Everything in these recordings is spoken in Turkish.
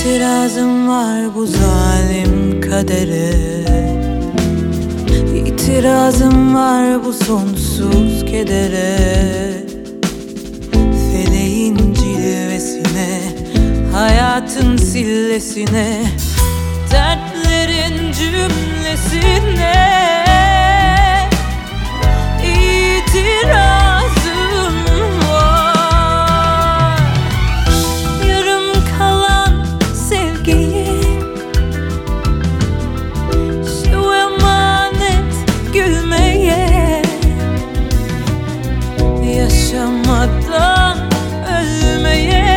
İtirazım var bu zalim kadere, İtirazım var bu sonsuz kedere. Feleğin cilvesine, hayatın sillesine, dertlerin cümlesine itirazım var. Yarım kalan sevgiyi şu emanet gülmeye, yaşamadan ölmeye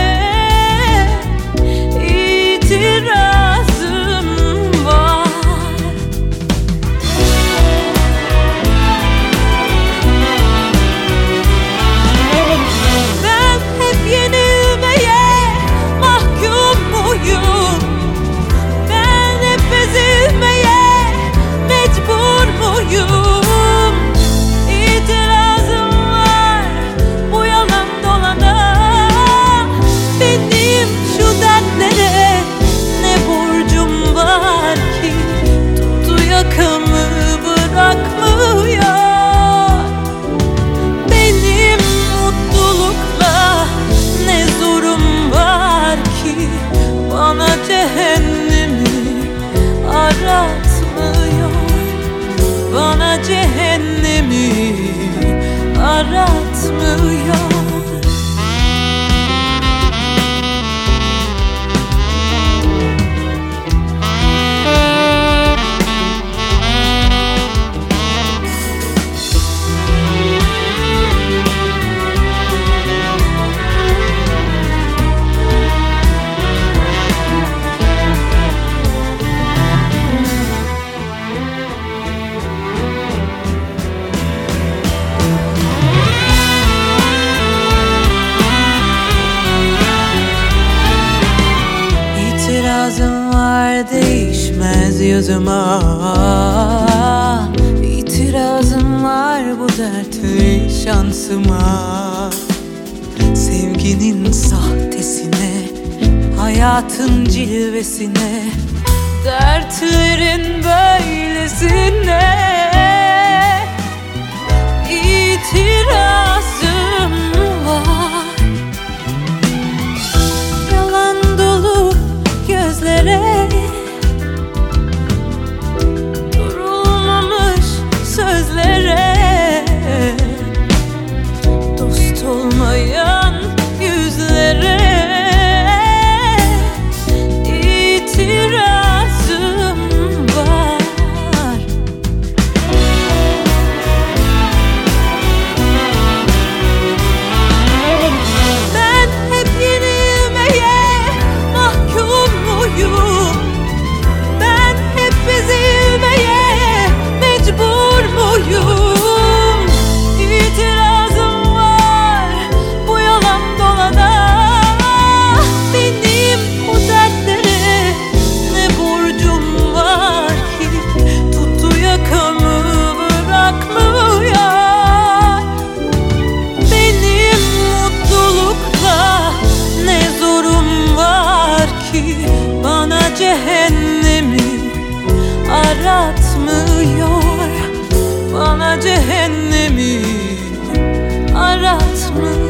itirazım var. Ben hep yenilmeye mahkum muyum? Ben hep ezilmeye mecbur muyum? İtirazım var bu yalan dolana. Benim şu dertlere ne borcum var ki? Tuttu yakamı bırakmıyor. Benim mutlulukla ne zorum var ki? Bana cehennemi aratmıyor. Bana cehennemi aratmıyor. İtirazım var değişmez yazıma, İtirazım var bu dertli şansıma. Sevginin sahtesine, hayatın cilvesine, dertlerin böylesine itirazım var. Yalan dolu gözlere, durulmamış sözlere, dost olmayan yüzlere itirazım var. Ben hep yenilmeye mahkum muyum? Ben hep ezilmeye mecbur muyum? İtirazım var bu yalan dolana. Benim bu dertlere ne borcum var ki? Tuttu yakamı bırakmıyor. Benim mutlulukla ne zorum var ki? Bana cehennemi aratmıyor. Bana cehennemi aratmıyor.